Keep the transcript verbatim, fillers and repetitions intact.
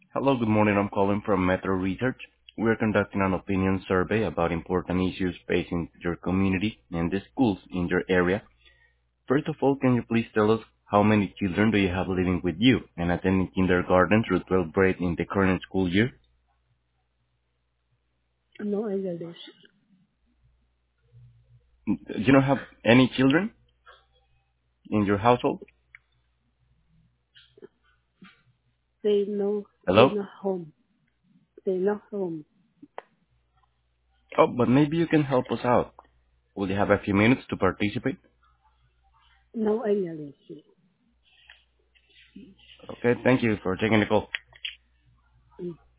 Hello, good morning. I'm calling from Metro Research. We're conducting an opinion survey about important issues facing your community and the schools in your area. First of all, can you please tell us how many children do you have living with you and attending kindergarten through twelfth grade in the current school year? No English. You don't have any children in your household? They no they Hello? not home. They not home. Oh, but maybe you can help us out. Will you have a few minutes to participate? No English. Okay, thank you for taking the call. Mm.